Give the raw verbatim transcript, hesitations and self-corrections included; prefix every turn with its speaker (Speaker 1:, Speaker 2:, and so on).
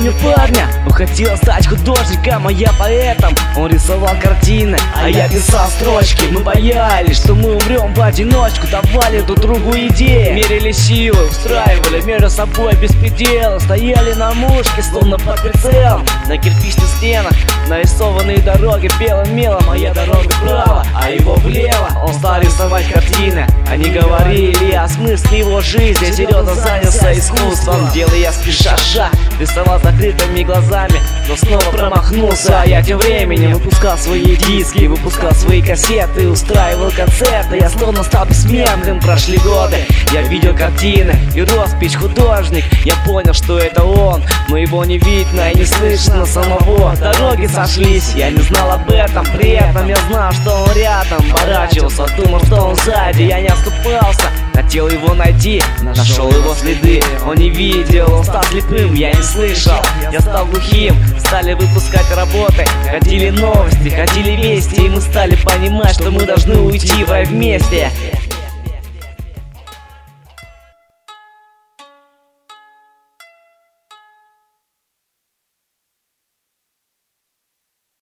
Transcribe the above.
Speaker 1: помню парня, он хотел стать художником, а я поэтом. Он рисовал картины, а я писал строчки. Мы боялись, что мы умрем в одиночку, давали друг другу идеи, мерили силы, устраивали между собой беспредел. Стояли на мушке, словно под прицелом, на кирпичных стенах нарисованные дороги белым мелом. Моя дорога вправо, а его влево. Он стал рисовать картины, они говорили о смысле его жизни. Я серьезно занялся искусством, делая спеша шаг, рисовал закрытыми глазами, но снова промахнулся. А я тем временем выпускал свои диски, выпускал свои кассеты, устраивал концерты. Я словно стал бессмертным. Прошли годы, я видел картины и роспись художник. Я понял, что это он, но его не видно и не слышно самого. Дороги сошлись, я не знал об этом, при этом я знал, что он рядом. Оборачивался, думал, что он сзади, я не оступался, хотел его найти, нашел его следы. Он не видел, он стал слепым, я не слышал, я стал глухим. Стали выпускать работы, ходили новости, ходили вести, и мы стали понимать, что мы должны уйти вместе.